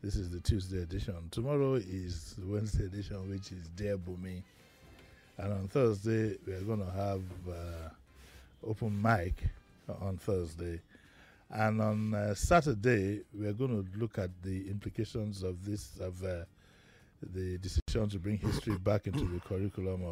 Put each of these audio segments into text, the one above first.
This is the Tuesday edition. Tomorrow is the Wednesday edition, which is Dear Bumi. And on Thursday, we are going to have open mic on Thursday. And on Saturday, we are going to look at the implications of this, of the decision to bring history back into the curriculum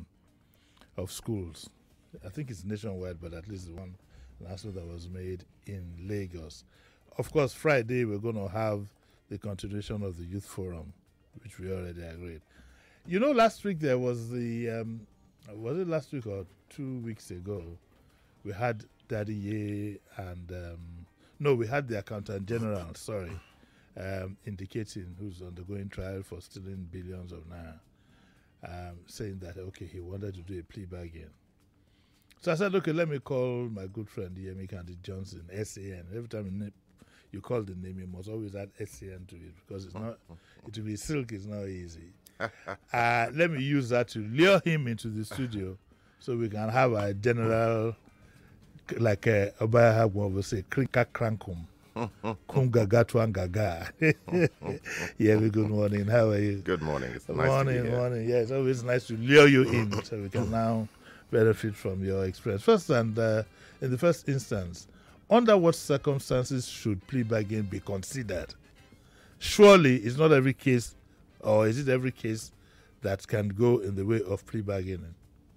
of schools. I think it's nationwide, but at least one announcement that was made in Lagos. Of course, Friday, we're going to have the continuation of the Youth Forum, which we already agreed. You know, last week there was the, was it last week or 2 weeks ago, we had Daddy Ye and, no, we had the Accountant General, sorry, indicating who's undergoing trial for stealing billions of naira, saying that, okay, he wanted to do a plea bargain. So I said, okay, let me call my good friend Yemi Kandi Johnson, SAN. Every time you call the name, you must always add SAN to it because it's not, it will be silk, it's not easy. Let me use that to lure him into the studio so we can have a general, like Obaya will say, Krinka Krankum. Kungaga Twangaga. Yeah, good morning. How are you? Good morning. It's nice to be here. Morning. Yeah, it's always nice to lure you in so we can now benefit from your experience. First, and in the first instance, under what circumstances should plea bargain be considered? Surely it's not every case, or is it every case that can go in the way of plea bargaining?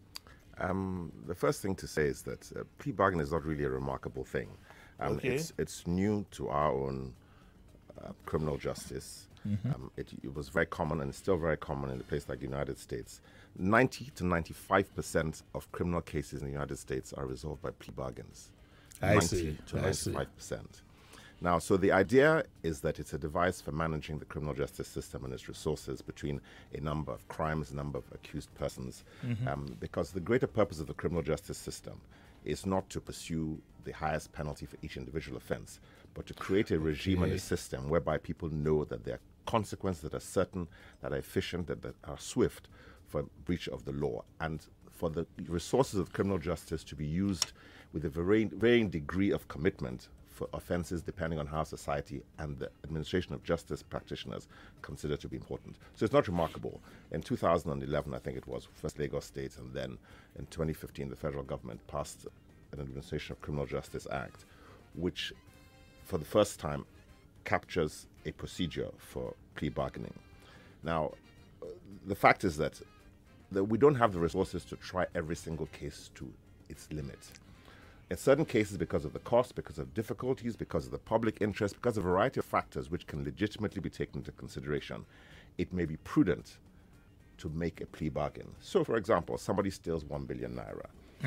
The first thing to say is that plea bargain is not really a remarkable thing. Okay. It's new to our own criminal justice. Mm-hmm. It was very common and it's still very common in a place like the United States. 90 to 95% of criminal cases in the United States are resolved by plea bargains. I 90 see. to 95%. Now, so the idea is that it's a device for managing the criminal justice system and its resources between a number of crimes, a number of accused persons, because the greater purpose of the criminal justice system is not to pursue the highest penalty for each individual offense, but to create a regime and a system whereby people know that there are consequences that are certain, that are efficient, that are swift for breach of the law, and for the resources of criminal justice to be used with a varying degree of commitment for offenses depending on how society and the administration of justice practitioners consider to be important. So it's not remarkable. In 2011, I think it was, first Lagos State, and then in 2015, the federal government passed an Administration of Criminal Justice Act, which for the first time captures a procedure for plea bargaining. Now, the fact is that we don't have the resources to try every single case to its limit. In certain cases, because of the cost, because of difficulties, because of the public interest, because of a variety of factors which can legitimately be taken into consideration, it may be prudent to make a plea bargain. So, for example, somebody steals 1 billion naira.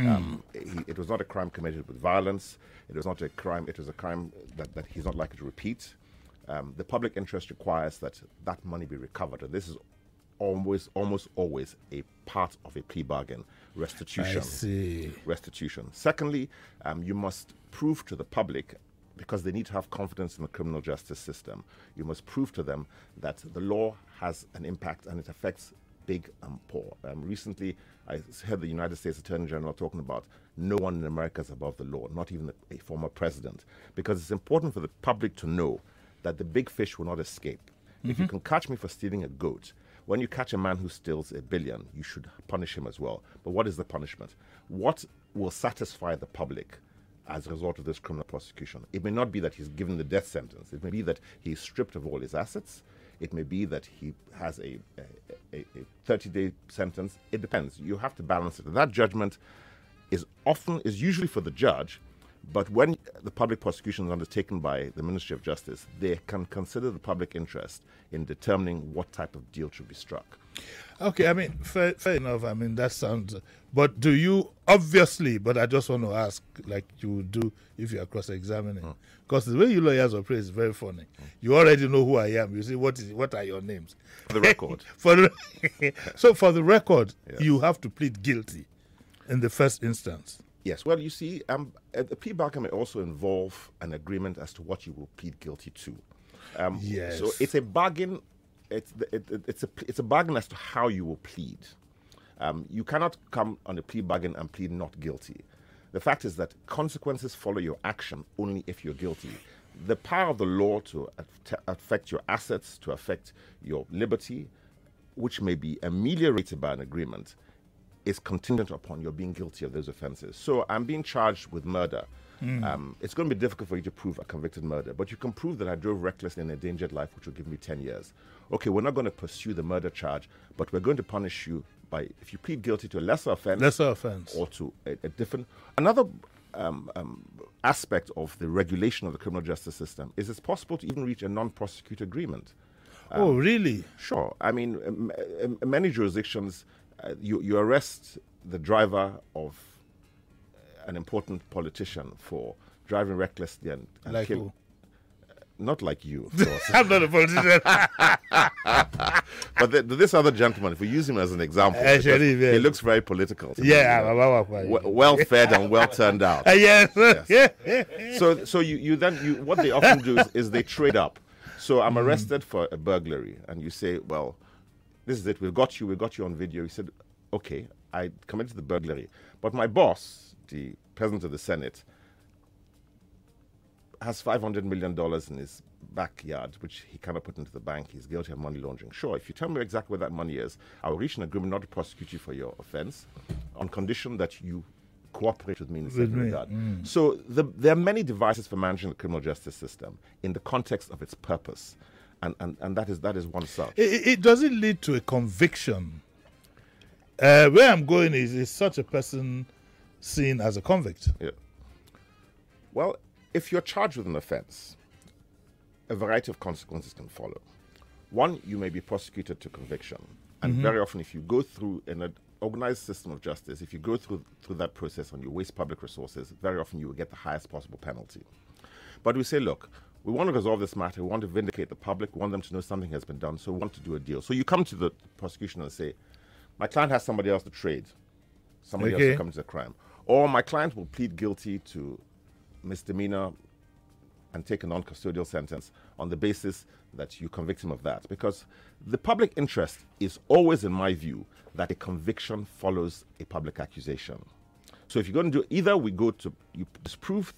It was not a crime committed with violence. It was not a crime. It was a crime that he's not likely to repeat. The public interest requires that that money be recovered, and this is almost always a part of a plea bargain. Restitution. I see. Restitution. Secondly, you must prove to the public, because they need to have confidence in the criminal justice system, you must prove to them that the law has an impact and it affects big and poor. Recently, I heard the United States Attorney General talking about no one in America is above the law, not even a former president, because it's important for the public to know that the big fish will not escape. If you can catch me for stealing a goat, when you catch a man who steals 1 billion, you should punish him as well. But what is the punishment? What will satisfy the public as a result of this criminal prosecution? It may not be that he's given the death sentence. It may be that he's stripped of all his assets. It may be that he has a 30-day sentence. It depends. You have to balance it. And that judgment is usually for the judge, but when the public prosecution is undertaken by the Ministry of Justice, they can consider the public interest in determining what type of deal should be struck. Okay, I mean, fair enough. I mean, that sounds... But do you... Obviously, but I just want to ask, like you would do if you are cross-examining. Because the way you lawyers operate is very funny. You already know who I am. You say, what are your names? For the record. So for the record, Yes. you have to plead guilty in the first instance. Yes, well, you see, a plea bargain may also involve an agreement as to what you will plead guilty to. Yes. So it's a bargain. It's a bargain as to how you will plead. You cannot come on a plea bargain and plead not guilty. The fact is that consequences follow your action only if you're guilty. the power of the law to affect your assets, to affect your liberty, which may be ameliorated by an agreement, is contingent upon your being guilty of those offenses. So I'm being charged with murder. It's going to be difficult for you to prove a convicted murder, but you can prove that I drove recklessly and endangered life, which will give me 10 years. Okay, we're not going to pursue the murder charge, but we're going to punish you by, if you plead guilty to a lesser offense, or to a different. Another aspect of the regulation of the criminal justice system is it's possible to even reach a non-prosecute agreement. Oh, really? Sure. I mean, many jurisdictions, you arrest the driver of an important politician for driving recklessly and like kill. who? Not like you, of course. I'm not a politician. But this other gentleman, if we use him as an example, he looks very political. Well fed and well turned out. Yes. So you what they often do is they trade up. So I'm arrested for a burglary, and you say, well, this is it. We got you on video. He said, okay, I committed the burglary, but my boss, the president of the Senate, has $500 million in his backyard, which he cannot put into the bank. He's guilty of money laundering. Sure, if you tell me exactly where that money is, I will reach an agreement not to prosecute you for your offense on condition that you cooperate with me in the same regard. So there are many devices for managing the criminal justice system in the context of its purpose. And that is one such. It doesn't lead to a conviction. Where I'm going is such a person seen as a convict? Yeah. Well, if you're charged with an offense, a variety of consequences can follow. One, you may be prosecuted to conviction. And very often, if you go through in an organized system of justice, if you go through that process and you waste public resources, very often you will get the highest possible penalty. But we say, look, we want to resolve this matter. We want to vindicate the public. We want them to know something has been done. So we want to do a deal. So you come to the prosecution and say, my client has somebody else to trade. Somebody else to come to the crime. Or my client will plead guilty to misdemeanor and take a non-custodial sentence on the basis that you convict him of that. Because the public interest is always, in my view, that a conviction follows a public accusation. So if you're going to do either, we go to you disprove,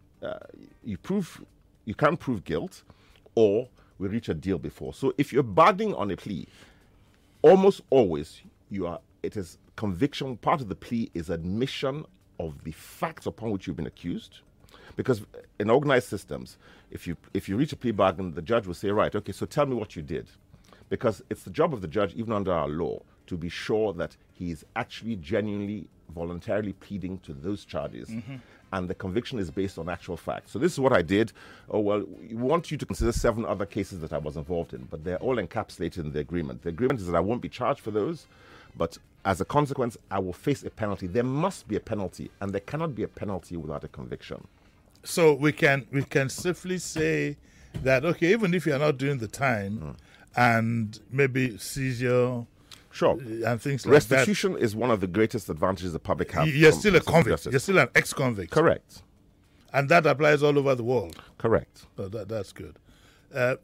you can't prove guilt, or we reach a deal before. So if you're bargaining on a plea, almost always it is conviction. Part of the plea is admission of the facts upon which you've been accused. Because in organized systems, if you reach a plea bargain, the judge will say, right, okay, so tell me what you did. Because it's the job of the judge, even under our law, to be sure that he is actually genuinely, voluntarily pleading to those charges. And the conviction is based on actual facts. So this is what I did. Oh, well, we want you to consider 7 other cases that I was involved in, but they're all encapsulated in the agreement. The agreement is that I won't be charged for those, but as a consequence, I will face a penalty. There must be a penalty, and there cannot be a penalty without a conviction. So we can safely say that, okay, even if you're not doing the time and maybe seizure and things like that. Restitution is one of the greatest advantages the public have. You're still a convict. You're still an ex-convict. Correct. And that applies all over the world. Correct. So that's good. But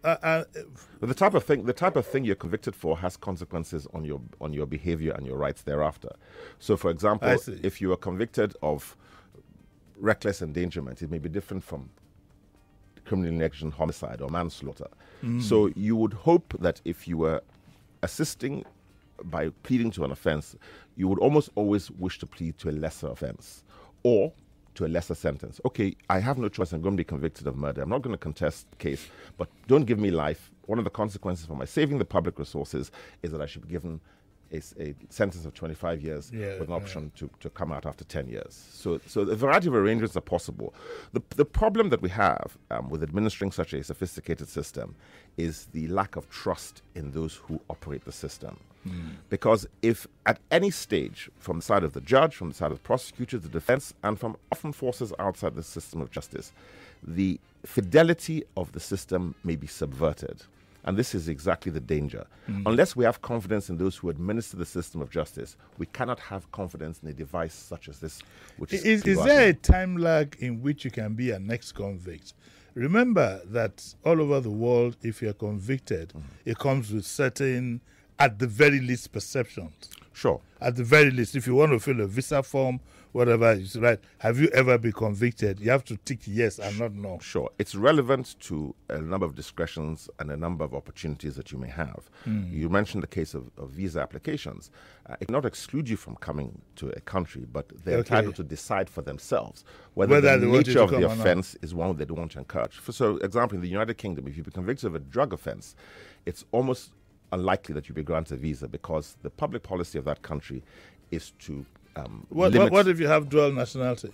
the type of thing you're convicted for has consequences on your behavior and your rights thereafter. So, for example, if you are convicted of reckless endangerment, it may be different from criminal negligent homicide or manslaughter. So you would hope that if you were assisting by pleading to an offense, you would almost always wish to plead to a lesser offense or to a lesser sentence. Okay, I have no choice. I'm going to be convicted of murder. I'm not going to contest the case, but don't give me life. One of the consequences for my saving the public resources is that I should be given a sentence of 25 years with an option to come out after 10 years. So a variety of arrangements are possible. The problem that we have with administering such a sophisticated system is the lack of trust in those who operate the system. Because if at any stage, from the side of the judge, from the side of the prosecutor, the defense, and from often forces outside the system of justice, the fidelity of the system may be subverted. And this is exactly the danger. Unless we have confidence in those who administer the system of justice, we cannot have confidence in a device such as this. Is there a time lag in which you can be an ex-convict? Remember that all over the world, if you're convicted, it comes with certain, at the very least, perceptions. Sure. At the very least, if you want to fill a visa form, whatever is right, have you ever been convicted? You have to tick yes and not no. Sure. It's relevant to a number of discretions and a number of opportunities that you may have. You mentioned the case of visa applications. It not exclude you from coming to a country, but they're entitled to decide for themselves whether the nature of the offense is one they don't want to encourage. So, example, in the United Kingdom, if you've been convicted of a drug offense, it's almost unlikely that you'll be granted a visa because the public policy of that country is to what if you have dual nationality?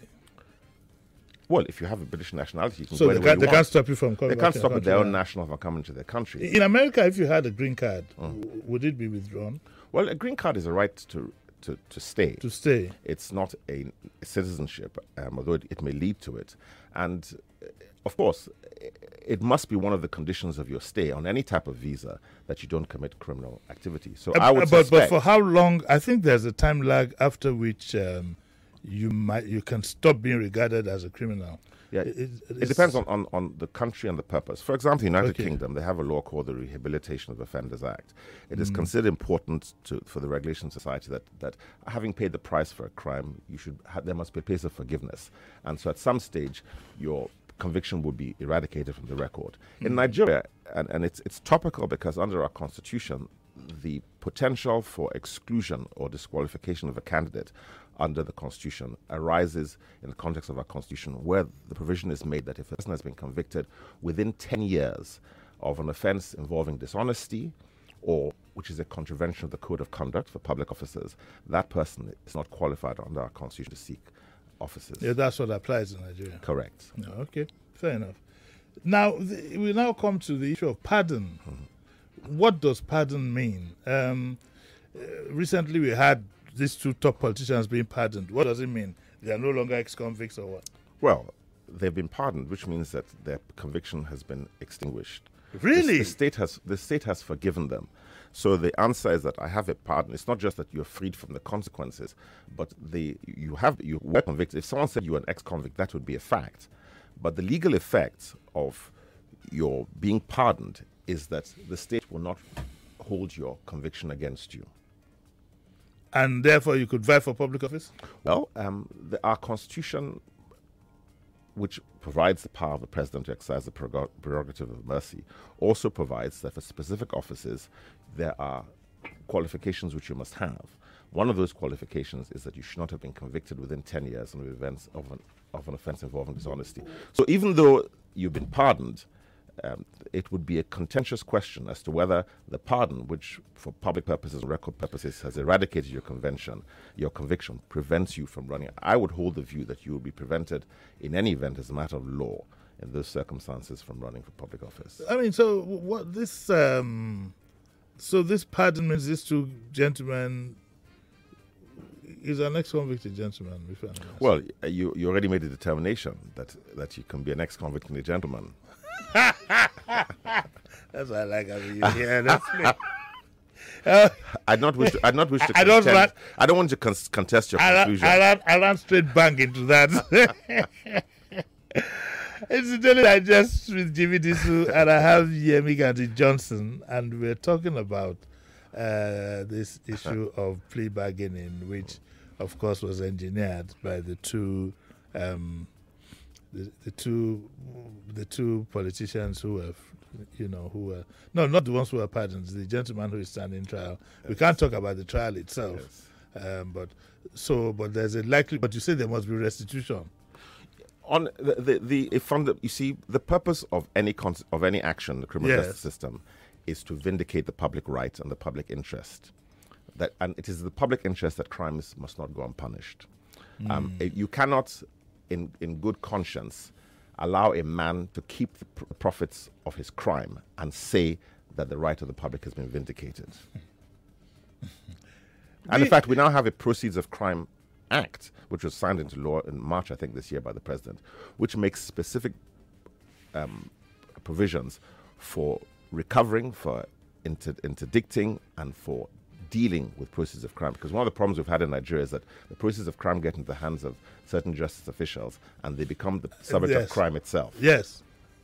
Well, if you have a British nationality, you can so go anywhere you they want. can't stop you from coming. They can't stop their own national from coming to their country. In America, if you had a green card, would it be withdrawn? Well, a green card is a right to stay. To stay. It's not a citizenship, although it may lead to it. And, of course, it must be one of the conditions of your stay on any type of visa that you don't commit criminal activity. So I would suspect... But for how long? I think there's a time lag after which you can stop being regarded as a criminal. Yeah, it depends on the country and the purpose. For example, the United Kingdom, they have a law called the Rehabilitation of Offenders Act. It is considered important for the regulation society that having paid the price for a crime, there must be a place of forgiveness. And so at some stage, your conviction would be eradicated from the record. In Nigeria, and it's topical because under our constitution, the potential for exclusion or disqualification of a candidate under the Constitution arises in the context of our Constitution, where the provision is made that if a person has been convicted within 10 years of an offense involving dishonesty or which is a contravention of the Code of Conduct for public officers, that person is not qualified under our Constitution to seek offices. Yeah, that's what applies in Nigeria. Correct. Okay, fair enough. Now, we now come to the issue of pardon. What does pardon mean? Recently we had these two top politicians being pardoned. What does it mean? They are no longer ex-convicts or what? Well, they've been pardoned, which means that their conviction has been extinguished. Really? The state has forgiven them. So the answer is that I have a pardon. It's not just that you're freed from the consequences, but you were convicted. If someone said you were an ex-convict, that would be a fact. But the legal effect of your being pardoned is that the state will not hold your conviction against you. And therefore you could vie for public office? Well, our Constitution, which provides the power of the president to exercise the prerogative of mercy, also provides that for specific offices there are qualifications which you must have. One of those qualifications is that you should not have been convicted within 10 years of events of an offense involving dishonesty. So even though you've been pardoned, it would be a contentious question as to whether the pardon, which for public purposes and record purposes has eradicated your conviction, prevents you from running. I would hold the view that you will be prevented in any event as a matter of law in those circumstances from running for public office. I mean, so what this so this pardon means these two gentlemen is an ex-convicted gentleman. Well, you already made a determination that you can be an ex-convict and a gentleman. That's what I like. Yeah, that's I don't wish to contest. I don't want to contest your conclusion. I ran straight bang into that. Incidentally, I just with Jimmy Disu and I have Yemi Gandhi Johnson, and we're talking about this issue of plea bargaining, which, of course, was engineered by the two politicians who were, not the ones who were pardoned, the gentleman who is standing trial. Yes. We can't talk about the trial itself, yes. But there's a but you say there must be restitution. On you see, the purpose of any action in the criminal justice system is to vindicate the public right and the public interest. And it is the public interest that crimes must not go unpunished. You cannot, in good conscience, allow a man to keep the profits of his crime and say that the right of the public has been vindicated. And in fact, we now have a Proceeds of Crime Act, which was signed into law in March, I think, this year by the president, which makes specific provisions for recovering, for interdicting, and for dealing with proceeds of crime. Because one of the problems we've had in Nigeria is that the proceeds of crime get into the hands of certain justice officials and they become the subject of crime itself. Yes.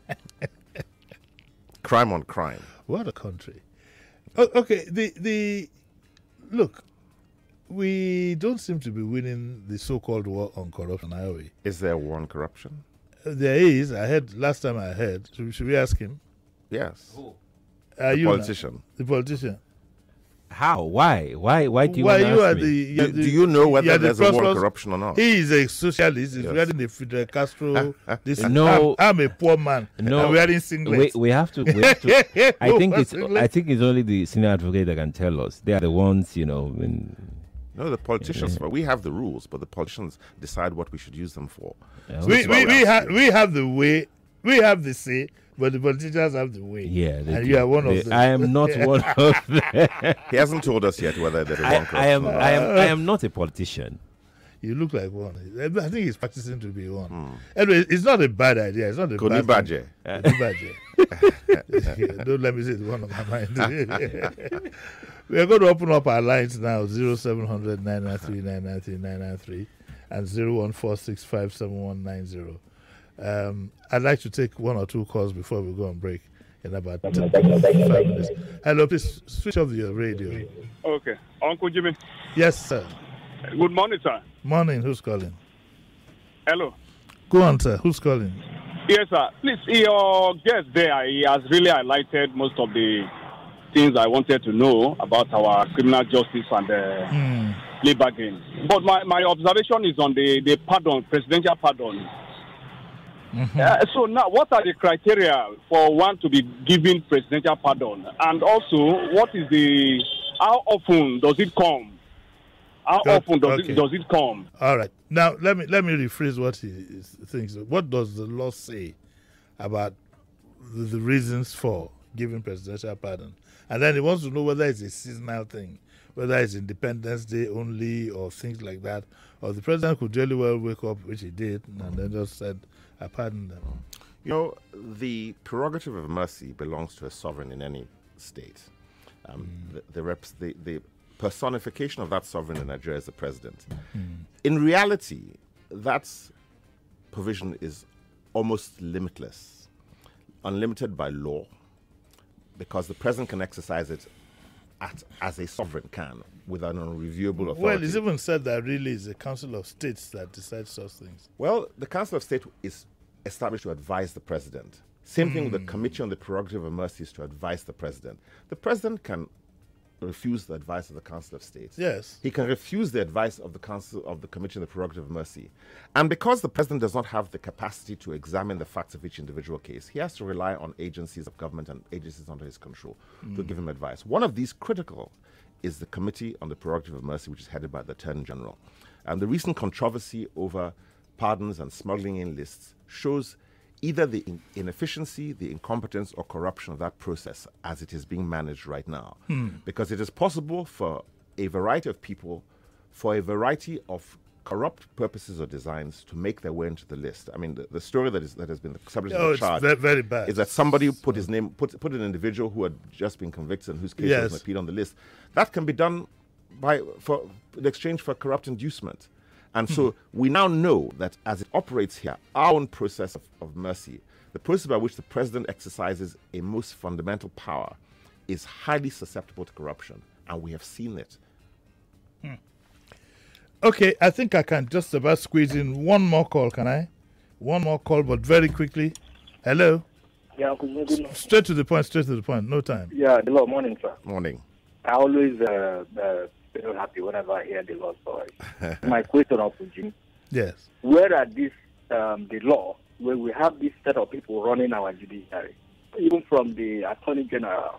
Crime on crime. What a country. Okay, look, we don't seem to be winning the so-called war on corruption, are we? Is there war on corruption? There is. I heard last time I heard. Should we ask him? Yes. Who? The politician. The politician. How? Why? Why do you want to you are ask me? the Do you know whether the there's a war on prosperous- corruption or not? He is a socialist. He's Yes. wearing the Fidel Castro. This No. I'm a poor man. No. I'm wearing singlets. We have to. I think it's. Singlets. I think it's only the senior advocate that can tell us. They are the ones, when, No, the politicians. We have the rules, but the politicians decide what we should use them for. Yeah, So we this is why we have the way. We have the say, but the politicians have the way. yeah. they And do. you are one of them. I am not one of them. He hasn't told us yet whether there's a war on corruption. I am not a politician. You look like one. I think he's practicing to be one. Anyway, it's not a bad idea. It's not a Koni bad thing. Baje. Konibaje. Don't let me say it's one on my mind. We are going to open up our lines now, 0700 993 993 993 and 014657190. I'd like to take one or two calls before we go on break in about 5 minutes. Hello, please switch off your radio. Okay. Uncle Jimmy. Yes, sir. Good morning, sir. Morning, who's calling? Hello. Go on, sir. Who's calling? Yes, sir. Please, your guest there, he has really highlighted most of the things I wanted to know about our criminal justice and plea bargain. But my observation is on the pardon, presidential pardon. So now, what are the criteria for one to be given presidential pardon? And also, how often does it come? How often does it come? All right. Now let me rephrase what he thinks. What does the law say about the reasons for giving presidential pardon? And then he wants to know whether it's a seasonal thing, whether it's Independence Day only or things like that, or the president could really well wake up, which he did, and then just said, "I pardon them." You know, the prerogative of mercy belongs to a sovereign in any state. The personification of that sovereign in Nigeria is the president. In reality, that provision is almost limitless, unlimited by law, because the president can exercise it as a sovereign can, with an unreviewable authority. Well, it's even said that really it's the Council of States that decides such things. Well, the Council of State is established to advise the president. Same thing with the Committee on the Prerogative of Mercy is to advise the president. The president can refuse the advice of the Council of State. Yes. He can refuse the advice of the Council of the Committee on the Prerogative of Mercy. And because the president does not have the capacity to examine the facts of each individual case, he has to rely on agencies of government and agencies under his control to give him advice. One of these critical is the Committee on the Prerogative of Mercy, which is headed by the Attorney General. And the recent controversy over pardons and smuggling in lists shows either the inefficiency, the incompetence, or corruption of that process as it is being managed right now. Because it is possible for a variety of people, for a variety of corrupt purposes or designs, to make their way into the list. I mean, the story that has been the subject of the chart it's very bad. is that somebody put his name, put an individual who had just been convicted and whose case Yes. was appealed on the list. That can be done in exchange for corrupt inducement. And so we now know that as it operates here, our own process of mercy, the process by which the president exercises a most fundamental power, is highly susceptible to corruption. And we have seen it. Okay, I think I can just about squeeze in one more call, can I? One more call, but very quickly. Hello? Yeah, good morning. Straight to the point, no time. Yeah, hello, morning, sir. Morning. I always feel happy whenever I hear the law story. My question of Jim, Yes. where are these the law where we have this set of people running our judiciary, even from the Attorney General?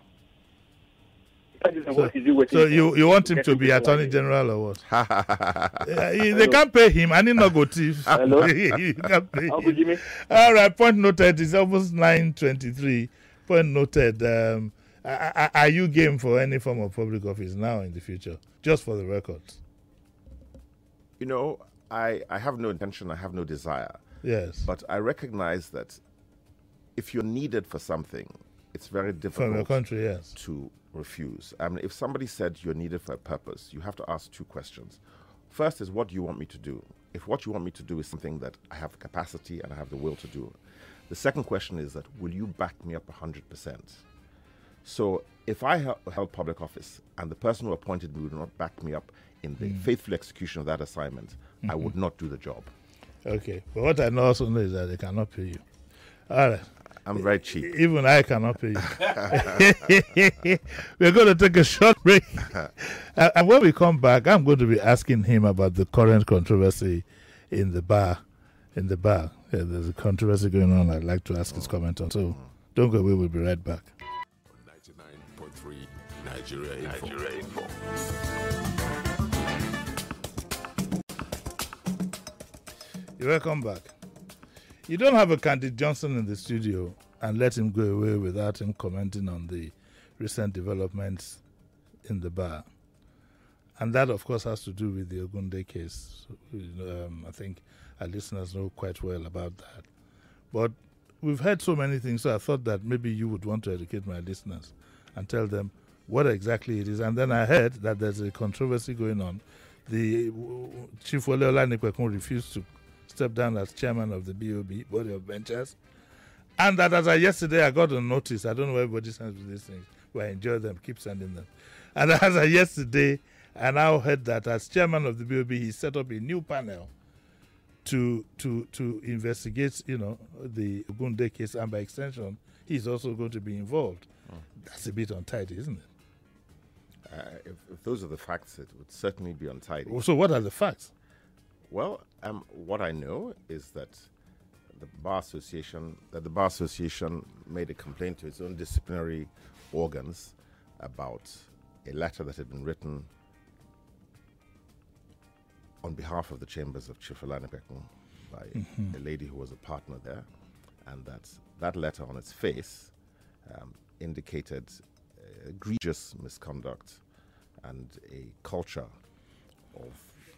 So you want him to be Attorney General or what? They can't pay him, and he not go thief. Hello? You can't pay Uncle him. Jimmy? All right, point noted. It's almost 9:23. Point noted. Are you game for any form of public office now in the future? Just for the record. You know, I have no intention, I have no desire. Yes. But I recognize that if you're needed for something, it's very difficult From your country, yes. to refuse. I mean, if somebody said you're needed for a purpose, you have to ask two questions. First is, what do you want me to do? If what you want me to do is something that I have the capacity and I have the will to do. The second question is that, will you back me up 100%? So if I held public office and the person who appointed me would not back me up in the faithful execution of that assignment, I would not do the job. Okay. But what I also know is that they cannot pay you. All right. I'm very cheap. Even I cannot pay you. We're going to take a short break. And when we come back, I'm going to be asking him about the current controversy in the bar. Yeah, there's a controversy going on. I'd like to ask his comment on. So don't go away. We'll be right back. 99.3 Nigeria Info. You're welcome back. You don't have a Candy Johnson in the studio and let him go away without him commenting on the recent developments in the bar. And that, of course, has to do with the Ogunde case. I think our listeners know quite well about that. But we've heard so many things, so I thought that maybe you would want to educate my listeners and tell them what exactly it is. And then I heard that there's a controversy going on. The Chief Wole Olanipekun refused to step down as chairman of the BOB, Body of Benchers. And that as of yesterday, I got a notice. I don't know where everybody sends these things, but I enjoy them, keep sending them. And as of yesterday, I now heard that as chairman of the BOB, he set up a new panel to investigate, the Ogunde case, and by extension, he's also going to be involved. That's a bit untidy, isn't it? If those are the facts, it would certainly be untidy. So what are the facts? Well, what I know is that the Bar Association made a complaint to its own disciplinary organs about a letter that had been written on behalf of the chambers of Chief Olanipekun by a lady who was a partner there, and that letter on its face indicated egregious misconduct and a culture of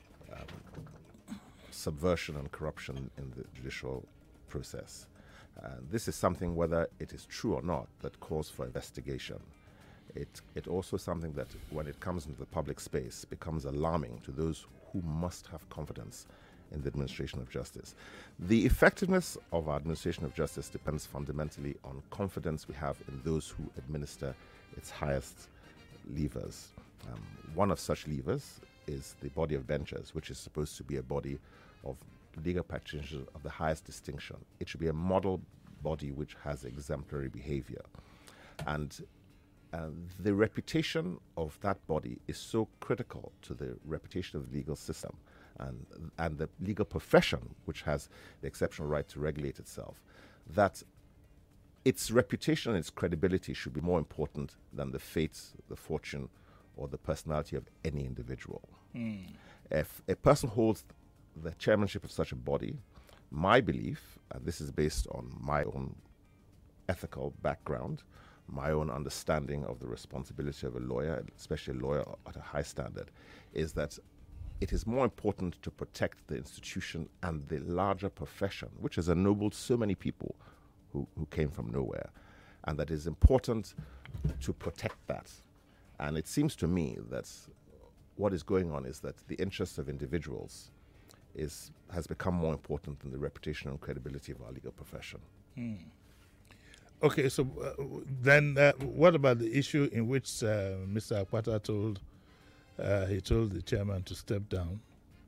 subversion and corruption in the judicial process. This is something, whether it is true or not, that calls for investigation. It also is something that, when it comes into the public space, becomes alarming to those who must have confidence in the administration of justice. The effectiveness of our administration of justice depends fundamentally on confidence we have in those who administer its highest levers. One of such levers is the Body of Benchers, which is supposed to be a body of legal practitioners of the highest distinction. It should be a model body which has exemplary behavior. And the reputation of that body is so critical to the reputation of the legal system and the legal profession, which has the exceptional right to regulate itself, that its reputation and its credibility should be more important than the fate, the fortune, or the personality of any individual. If a person holds the chairmanship of such a body, my belief, and this is based on my own ethical background, my own understanding of the responsibility of a lawyer, especially a lawyer at a high standard, is that it is more important to protect the institution and the larger profession, which has ennobled so many people who came from nowhere, and that it is important to protect that. And it seems to me that what is going on is that the interests of individuals has become more important than the reputation and credibility of our legal profession. Okay, so then what about the issue in which Mr. Akpata told the chairman to step down,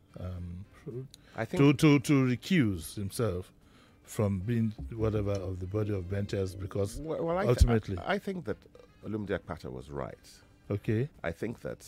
I think to recuse himself from being whatever of the Body of Benchers, because ultimately... I think that Olumide Akpata was right. Okay. I think that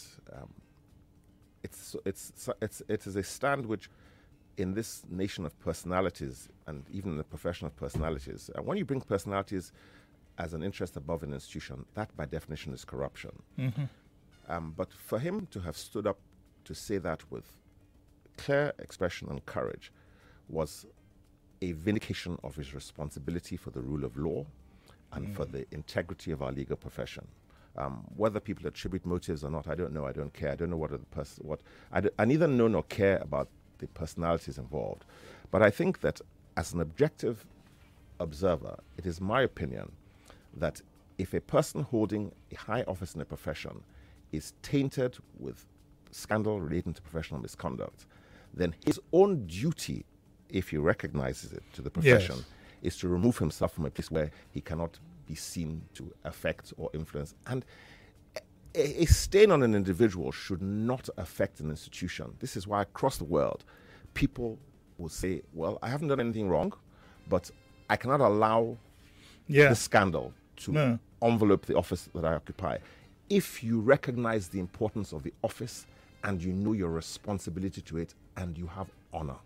it is a stand which, in this nation of personalities and even in the profession of personalities, when you bring personalities as an interest above an institution, that by definition is corruption. But for him to have stood up to say that with clear expression and courage was a vindication of his responsibility for the rule of law and for the integrity of our legal profession. Whether people attribute motives or not, I don't know. I don't care. I don't know I neither know nor care about the personalities involved. But I think that as an objective observer, it is my opinion that if a person holding a high office in a profession is tainted with scandal relating to professional misconduct, then his own duty, if he recognizes it to the profession, is to remove himself from a place where he cannot be seen to affect or influence. And a stain on an individual should not affect an institution. This is why across the world, people will say, well, I haven't done anything wrong, but I cannot allow the scandal to envelope the office that I occupy. If you recognize the importance of the office and you know your responsibility to it and you have honor.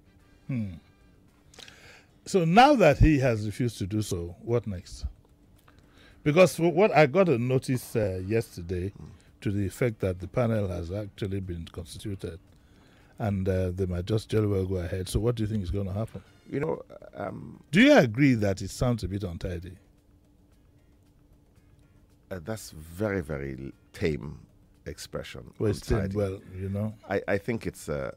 So now that he has refused to do so, what next? Because what I got a notice yesterday to the effect that the panel has actually been constituted and they might just jolly well go ahead. So what do you think is going to happen? You know, do you agree that it sounds a bit untidy? That's very, very tame expression. Well, it's tame, well, you know. I think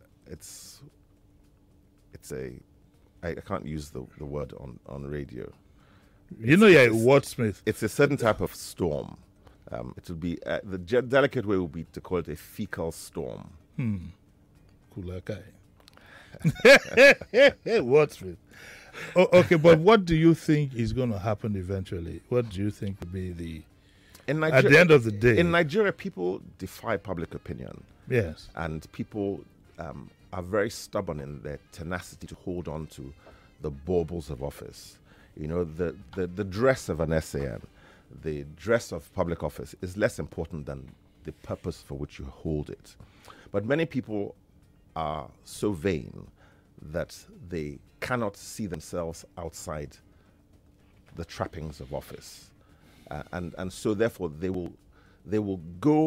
I can't use the word on radio. You know, you're a wordsmith. It's a certain type of storm. It will be the delicate way will be to call it a fecal storm. Kulakai. Wordsmith. Okay, but what do you think is going to happen eventually? What do you think will be the at the end of the day? In Nigeria, people defy public opinion. Yes. And people are very stubborn in their tenacity to hold on to the baubles of office. You know, the dress of an SAN, the dress of public office is less important than the purpose for which you hold it. But many people are so vain that they cannot see themselves outside the trappings of office. And so therefore they will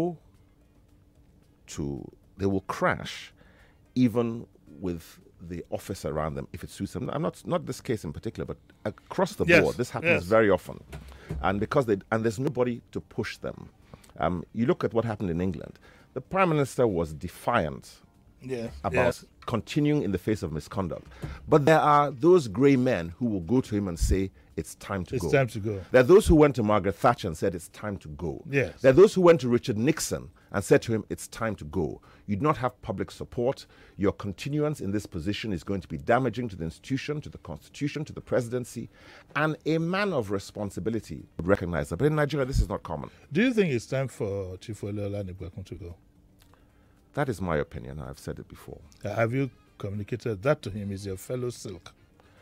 crash even with the office around them if it suits them. I'm not this case in particular, but across the board, this happens very often. And because there's nobody to push them. You look at what happened in England. The Prime Minister was defiant about continuing in the face of misconduct. But there are those grey men who will go to him and say, it's time to go. It's time to go. There are those who went to Margaret Thatcher and said, it's time to go. Yes. There are those who went to Richard Nixon and said to him, it's time to go. You do not have public support. Your continuance in this position is going to be damaging to the institution, to the constitution, to the presidency. And a man of responsibility would recognize that. But in Nigeria, this is not common. Do you think it's time for Chief Wole Olanipekun to go? That is my opinion. I've said it before. Have you communicated that to him? Is your fellow silk?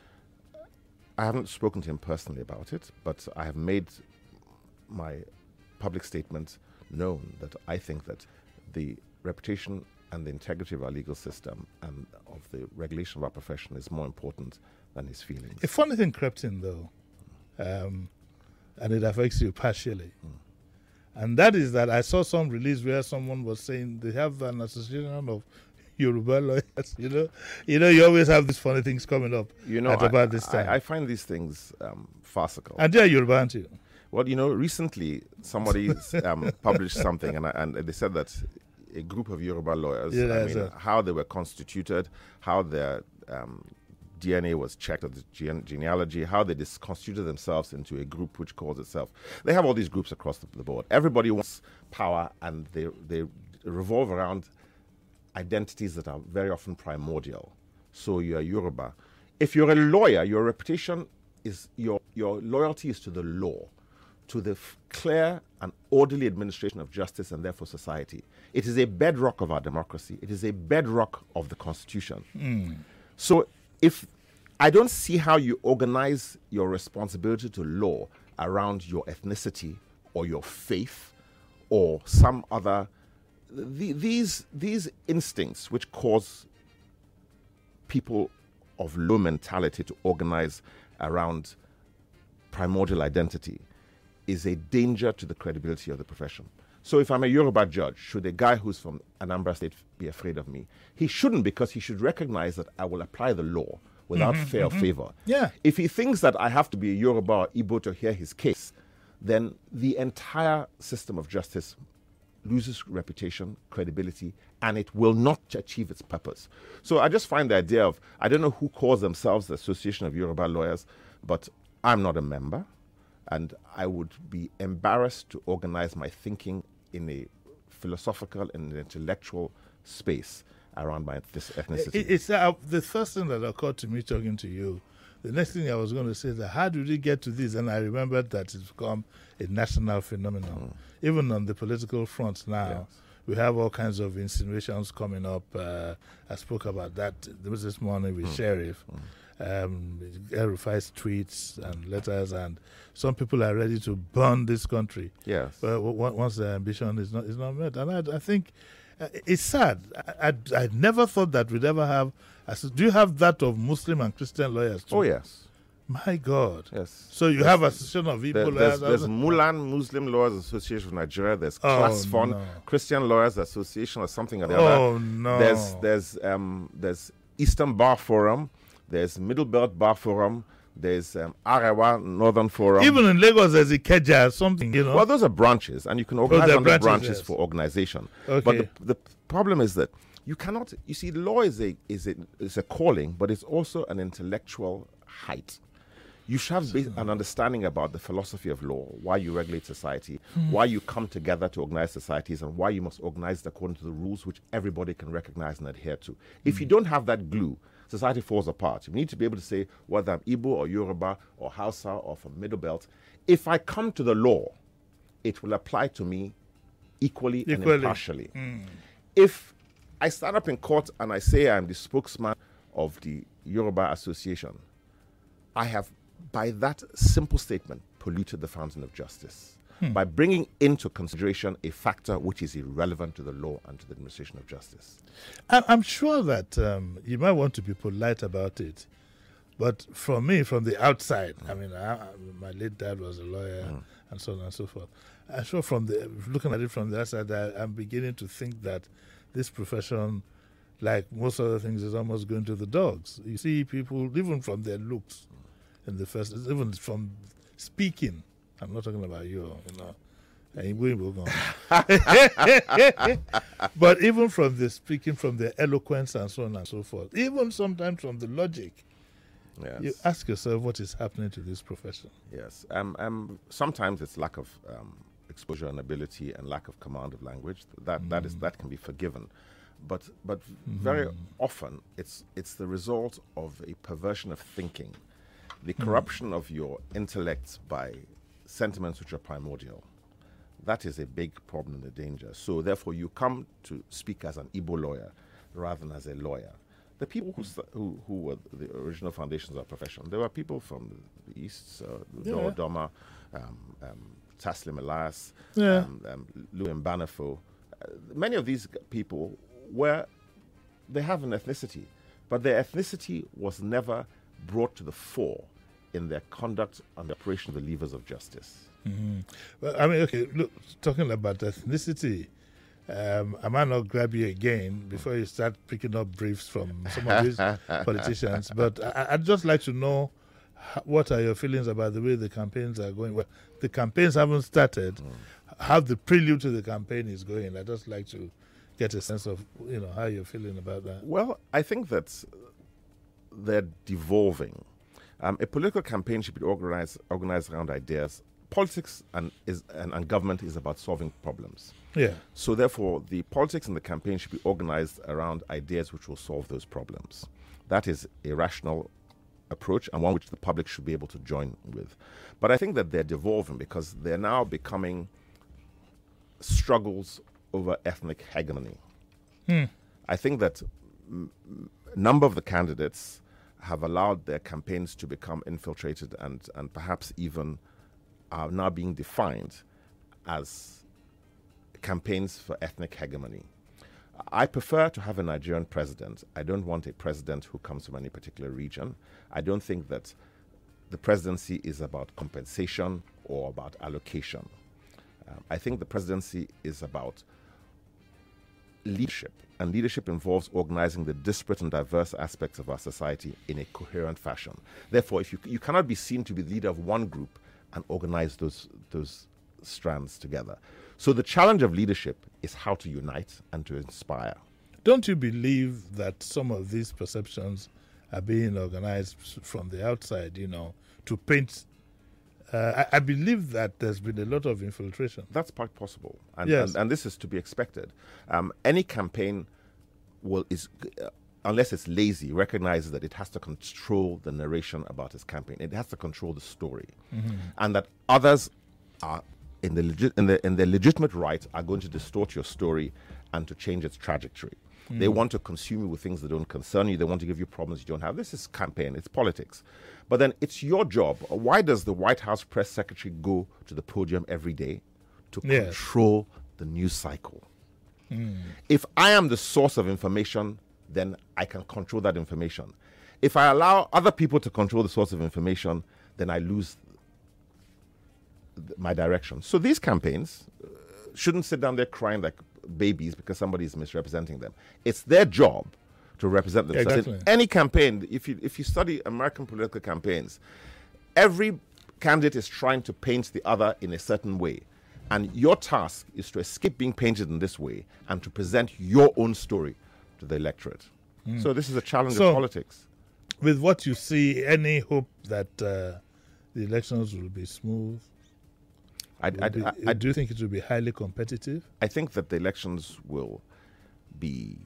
I haven't spoken to him personally about it, but I have made my public statement known that I think that the reputation and the integrity of our legal system and of the regulation of our profession is more important than his feelings. A funny thing crept in, though, and it affects you partially. And that is that I saw some release where someone was saying they have an association of Yoruba lawyers. You know, you always have these funny things coming up at about this time. I find these things farcical. And they are Yoruba, aren't you? Well, recently somebody published something, and they said that a group of Yoruba lawyers, how they were constituted, how their DNA was checked at the genealogy, how they constituted themselves into a group which calls itself. They have all these groups across the board. Everybody wants power, and they revolve around identities that are very often primordial. So you're Yoruba. If you're a lawyer, your reputation is your loyalty is to the law, to the clear and orderly administration of justice and therefore society. It is a bedrock of our democracy. It is a bedrock of the Constitution. So if I don't see how you organize your responsibility to law around your ethnicity or your faith or some other these instincts which cause people of low mentality to organize around primordial identity is a danger to the credibility of the profession. So if I'm a Yoruba judge, should a guy who's from Anambra State be afraid of me? He shouldn't, because he should recognize that I will apply the law without fear or favor. Yeah. If he thinks that I have to be a Yoruba or Igbo to hear his case, then the entire system of justice loses reputation, credibility, and it will not achieve its purpose. So I just find the idea of, I don't know who calls themselves the Association of Yoruba Lawyers, but I'm not a member, and I would be embarrassed to organize my thinking in a philosophical and intellectual space around this ethnicity. It's the first thing that occurred to me talking to you the next thing I was going to say is that how did we get to this? And I remembered that it's become a national phenomenon. Even on the political front now, we have all kinds of insinuations coming up. I spoke about that this morning with Sheriff. El-Rufai's tweets and letters, and some people are ready to burn this country. Yes. But once the ambition is not met, and I think it's sad. I never thought that we'd ever have. Do you have that of Muslim and Christian lawyers too? Oh yes. My God. Yes. So you have Association of Igbo lawyers. There's Mulan, Muslim Lawyers Association of Nigeria. There's Class Fund, Christian Lawyers Association, or something or the other. Oh no. There's Eastern Bar Forum. There's Middle Belt Bar Forum. There's Arewa Northern Forum. Even in Lagos, there's Ikeja, something, you know. Well, those are branches, and you can organize under branches yes. for organization. Okay. But the problem is that you cannot. You see, law is a calling, but it's also an intellectual height. You should have an understanding about the philosophy of law, why you regulate society, why you come together to organize societies, and why you must organize it according to the rules which everybody can recognize and adhere to. If you don't have that glue, society falls apart. You need to be able to say whether I'm Igbo or Yoruba or Hausa or from Middle Belt. If I come to the law, it will apply to me equally. And impartially. If I stand up in court and I say I'm the spokesman of the Yoruba Association, I have, by that simple statement, polluted the fountain of justice by bringing into consideration a factor which is irrelevant to the law and to the administration of justice. I'm sure that you might want to be polite about it, but for me, from the outside, I mean, my late dad was a lawyer and so on and so forth. I'm sure looking at it from the outside, I'm beginning to think that this profession, like most other things, is almost going to the dogs. You see people, even from their looks, in the first, even from speaking. I'm not talking about you know. But even from the speaking, from the eloquence and so on and so forth, even sometimes from the logic, you ask yourself what is happening to this profession. Yes. Sometimes it's lack of exposure and ability and lack of command of language. That can be forgiven. But very often it's the result of a perversion of thinking, the corruption of your intellect by sentiments which are primordial. That is a big problem and a danger. So therefore you come to speak as an Igbo lawyer rather than as a lawyer. The people who were the original foundations of our profession, there were people from the East, Doma, Taslim Elias, Louis Mbanafo. Many of these people they have an ethnicity, but their ethnicity was never brought to the fore in their conduct and the operation of the levers of justice. Well, I mean, okay, look, talking about ethnicity, I might not grab you again before you start picking up briefs from some of these politicians, but I'd just like to know what are your feelings about the way the campaigns are going. Well, the campaigns haven't started. How the prelude to the campaign is going. I'd just like to get a sense of how you're feeling about that. Well, I think that they're devolving. A political campaign should be organized around ideas. Politics and government is about solving problems. Yeah. So therefore, the politics and the campaign should be organized around ideas which will solve those problems. That is a rational approach and one which the public should be able to join with. But I think that they're devolving because they're now becoming struggles over ethnic hegemony. I think that a number of the candidates have allowed their campaigns to become infiltrated and perhaps even are now being defined as campaigns for ethnic hegemony. I prefer to have a Nigerian president. I don't want a president who comes from any particular region. I don't think that the presidency is about compensation or about allocation. I think the presidency is about leadership, and leadership involves organizing the disparate and diverse aspects of our society in a coherent fashion. Therefore, if you cannot be seen to be the leader of one group and organize those strands together. So the challenge of leadership is how to unite and to inspire. Don't you believe that some of these perceptions are being organized from the outside, to paint? I believe that there's been a lot of infiltration. That's quite possible. And, yes. and this is to be expected. Any campaign unless it's lazy, recognizes that it has to control the narration about its campaign. It has to control the story, and that others are in their legitimate right are going to distort your story and to change its trajectory. They want to consume you with things that don't concern you. They want to give you problems you don't have. This is campaign. It's politics. But then it's your job. Why does the White House press secretary go to the podium every day? To control the news cycle. If I am the source of information, then I can control that information. If I allow other people to control the source of information, then I lose my direction. So these campaigns shouldn't sit down there crying like babies because somebody is misrepresenting them. It's their job to represent themselves. Exactly. In any campaign, if you study American political campaigns, every candidate is trying to paint the other in a certain way. And your task is to escape being painted in this way and to present your own story to the electorate. So this is a challenge of politics. With what you see, any hope that the elections will be smooth? Do you think it will be highly competitive? I think that the elections will be...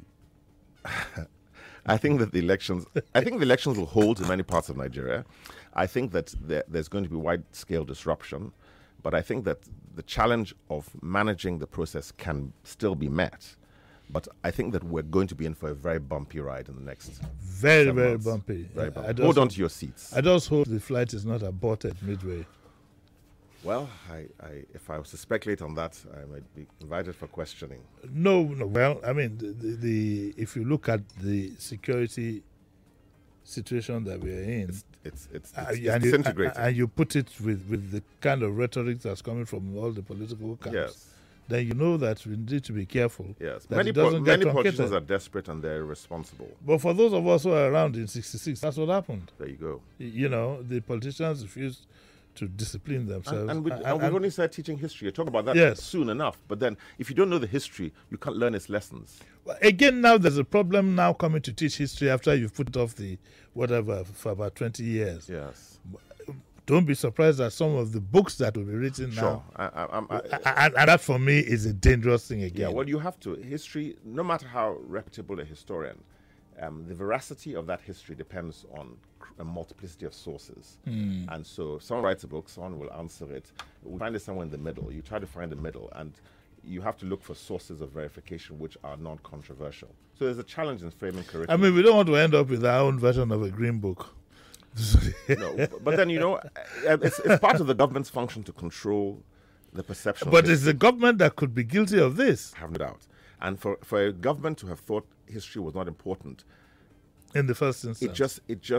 I think the elections will hold in many parts of Nigeria. I think that there's going to be wide-scale disruption. But I think that the challenge of managing the process can still be met. But I think that we're going to be in for a very bumpy ride in the next very months. Bumpy. Very bumpy. Hold on to your seats. I just hope the flight is not aborted midway. Well, if I was to speculate on that, I might be invited for questioning. No. Well, I mean, if you look at the security situation that we are in, it's disintegrating. And you put it with the kind of rhetoric that's coming from all the political camps, then you know that we need to be careful. Yes, that many politicians are desperate and they're irresponsible. But for those of us who are around in '66, that's what happened. There you go. You know, the politicians refused to discipline themselves. And we've only started teaching history. You talk about that soon enough. But then if you don't know the history, you can't learn its lessons. Again, now there's a problem now coming to teach history after you've put off the whatever for about 20 years. Yes. Don't be surprised at some of the books that will be written now. And that for me is a dangerous thing again. Yeah, well, you have to. History, no matter how reputable a historian, the veracity of that history depends on a multiplicity of sources. And so someone writes a book, someone will answer it. We find it somewhere in the middle. You try to find the middle, and you have to look for sources of verification which are non-controversial. So there's a challenge in framing curriculum. I mean, we don't want to end up with our own version of a green book. No, but then, you know, it's part of the government's function to control the perception. But it's the government that could be guilty of this. I have no doubt. And for a government to have thought history was not important in the first instance,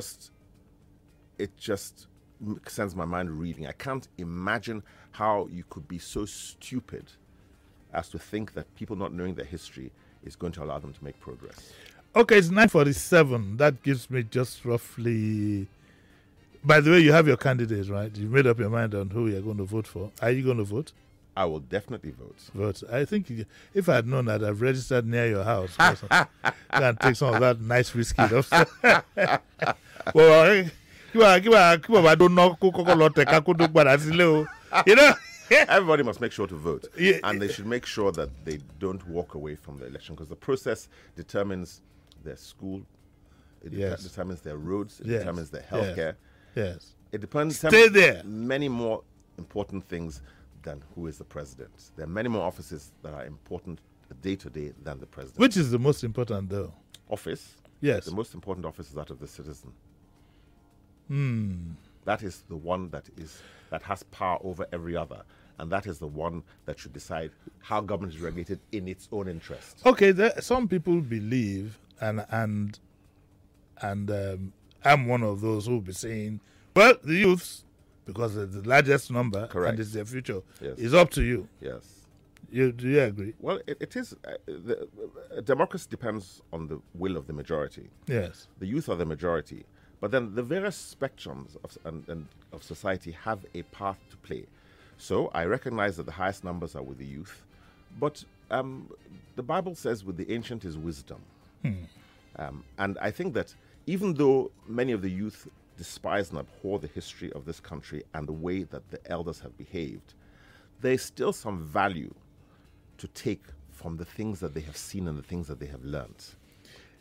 it just sends my mind reeling. I can't imagine how you could be so stupid as to think that people not knowing their history is going to allow them to make progress. Okay, it's 9:47. That gives me just roughly... By the way, you have your candidates, right? You made up your mind on who you're going to vote for. Are you going to vote? I will definitely vote. Vote. I think if I had known that, I've registered near your house. And take some of that nice whiskey. Well, I don't know. You know? Everybody must make sure to vote. And they should make sure that they don't walk away from the election, because the process determines their school, it determines their roads, it determines their healthcare. Yes. It depends. Stay there. Many more important things than who is the president. There are many more offices that are important day to day than the president. Which is the most important, though? Office? Yes. The most important office is that of the citizen. That is the one that has power over every other. And that is the one that should decide how government is regulated in its own interest. Okay, some people believe, and I'm one of those who will be saying, well, the youths, because they're the largest number, and it's their future, is up to you. Yes. Do you agree? Well, it is. Democracy depends on the will of the majority. Yes. The youth are the majority. But then the various spectrums of society have a part to play. So I recognize that the highest numbers are with the youth. But the Bible says with the ancient is wisdom. And I think that even though many of the youth despise and abhor the history of this country and the way that the elders have behaved, there is still some value to take from the things that they have seen and the things that they have learned.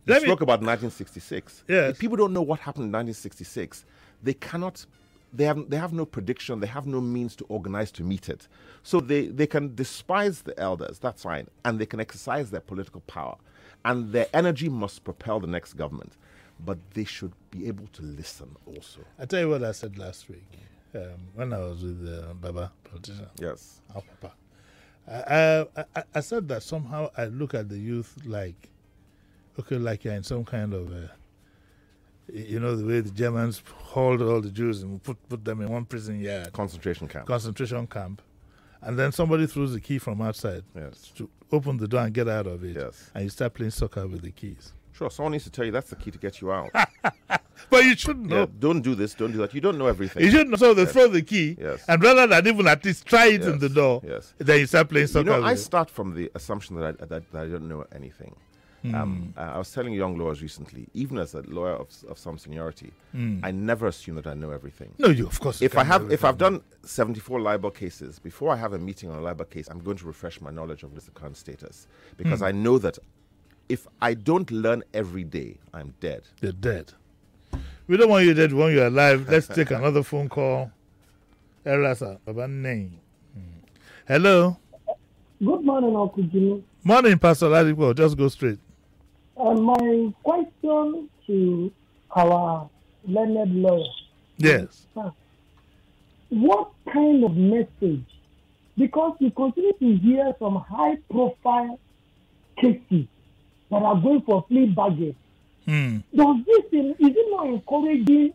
You spoke about 1966. Yes. If people don't know what happened in 1966, they cannot. They have no prediction. They have no means to organize to meet it. So they can despise the elders. That's fine, and they can exercise their political power, and their energy must propel the next government. But they should be able to listen also. I tell you what I said last week when I was with Baba, politician. Yes. Our Papa. I said that somehow I look at the youth like, okay, like you're in some kind of, you know, the way the Germans hauled all the Jews and put them in one prison yard. Concentration camp. Concentration camp. And then somebody throws the key from outside Yes. to open the door and get out of it. Yes. And you start playing soccer with the keys. Sure, someone needs to tell you that's the key to get you out. But you shouldn't know. Yeah, don't do this, don't do that. You don't know everything. You shouldn't know. So they throw the key, Yes. and rather than even at least try it in Yes. the door, Yes. then you start playing soccer You know, with I it. start from the assumption that I don't know anything. I was telling young lawyers recently, even as a lawyer of some seniority, I never assume that I know everything. No, you of course. you If can't know I've everything. done 74 libel cases, before I have a meeting on a libel case, I'm going to refresh my knowledge of what is the current status, because I know that if I don't learn every day, I'm dead. You're dead. We don't want you dead. We want you alive. Let's take another phone call. Erasa, Baba name. Hello. Good morning, Uncle Jimmy. Morning, Pastor Ladipo. Just go straight. My question to our learned lawyer. Yes. What kind of message? Because we continue to hear some high-profile cases that are going for plea bargain. Does this is it not encouraging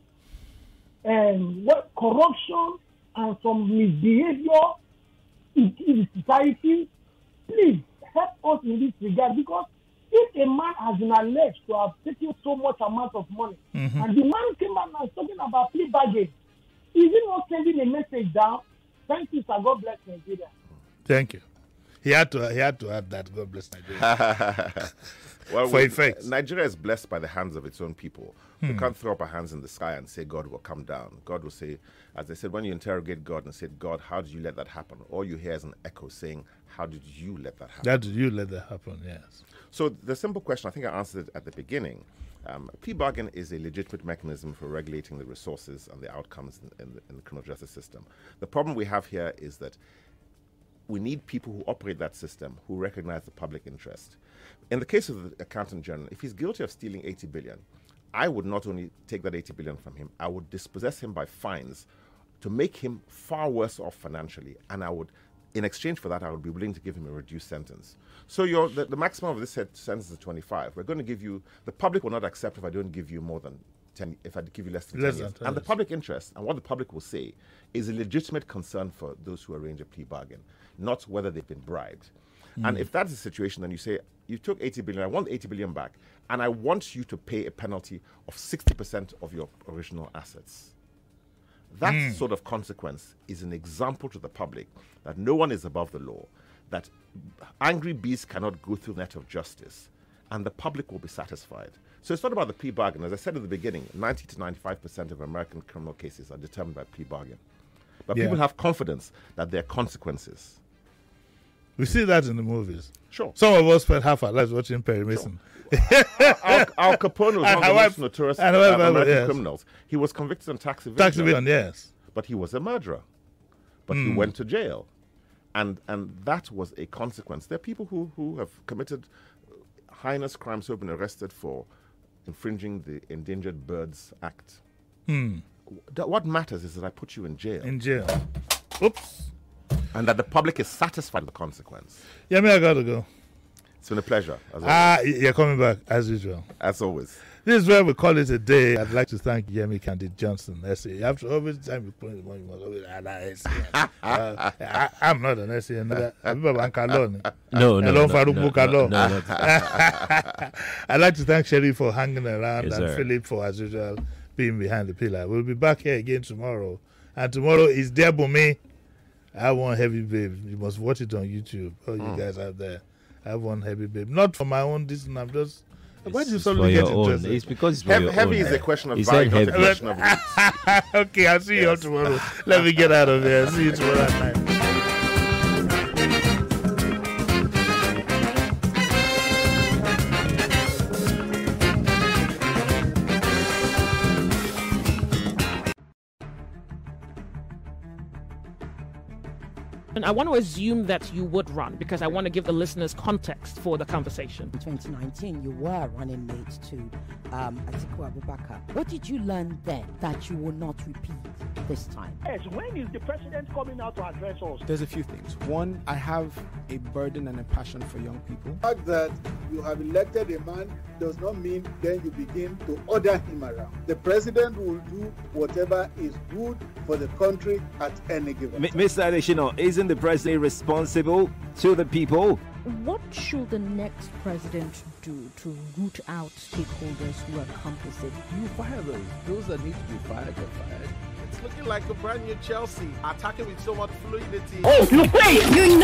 corruption and some misbehavior in society? Please help us in this regard, because if a man has been alleged to have taken so much amount of money, and the man came out and is talking about plea bargain, is he not sending a message down? Thank you, sir. God bless Nigeria. Thank you. He had to add that. God bless Nigeria. Well, For effects. Nigeria is blessed by the hands of its own people. We can't throw up our hands in the sky and say God will come down. God will say, as they said, when you interrogate God and said, God, how did you let that happen? All you hear is an echo saying, how did you let that happen? How did you let that happen? Yes. So the simple question, I think I answered it at the beginning. Plea bargain is a legitimate mechanism for regulating the resources and the outcomes in the criminal justice system. The problem we have here is that we need people who operate that system who recognize the public interest. In the case of the Accountant General, if he's guilty of stealing 80 billion, I would not only take that 80 billion from him, I would dispossess him by fines to make him far worse off financially. And I would, in exchange for that, I would be willing to give him a reduced sentence. So the maximum of this sentence is 25. We're going to give you, the public will not accept if I don't give you more than 10, if I give you less than 10 years. And the public interest, and what the public will say, is a legitimate concern for those who arrange a plea bargain, not whether they've been bribed. And if that's the situation, then you say, you took 80 billion, I want 80 billion back, and I want you to pay a penalty of 60% of your original assets. That sort of consequence is an example to the public that no one is above the law, that angry bees cannot go through the net of justice, and the public will be satisfied. So it's not about the plea bargain. As I said at the beginning, 90 to 95% of American criminal cases are determined by plea bargain. But people have confidence that there are consequences. We see that in the movies. Sure. Some of us spent half our lives watching Perry Mason. Al Capone was one of the most notorious American criminals. He was convicted on tax evasion. Tax evasion, yes. But he was a murderer. But he went to jail. And that was a consequence. There are people who have committed heinous crimes who have been arrested for infringing the Endangered Birds Act. What matters is that I put you in jail. In jail. Oops. And that the public is satisfied with the consequence. Yeah, I gotta go. It's been a pleasure. As you're coming back, as usual. As always. This is where we call it a day. I'd like to thank Yemi Candid Johnson, SC. You have to always time you put in the money, you must always add that SC. I'm not an SC. No. I'd like to thank Sherry for hanging around, Yes, and sir. Philip for, as usual, being behind the pillar. We'll be back here again tomorrow. And tomorrow is Dear Bome. I have one heavy babe. You must watch it on YouTube. Oh, you guys out there. I have one heavy babe. Not for my own distance. I'm just. Why do you It's suddenly for get your own. interested? It's because it's for your Heavy own. is a question of He value, said not a heavy. question of weight. Okay, I'll see you all tomorrow. Let me get out of here. See you tomorrow at 9. I want to assume that you would run because I want to give the listeners context for the conversation. In 2019, you were running mate to Atiku Abubakar. What did you learn then that you will not repeat this time? Yes, when is the president coming out to address us? There's a few things. One, I have a burden and a passion for young people. The fact that you have elected a man does not mean then you begin to order him around. The president will do whatever is good for the country at any given time. Mr. Adesina, isn't the president responsible to the people? What should the next president do to root out stakeholders who are complicit? You fire those. Those that need to be fired are fired. It's looking like a brand new Chelsea, attacking with so much fluidity. Oh, you play! You know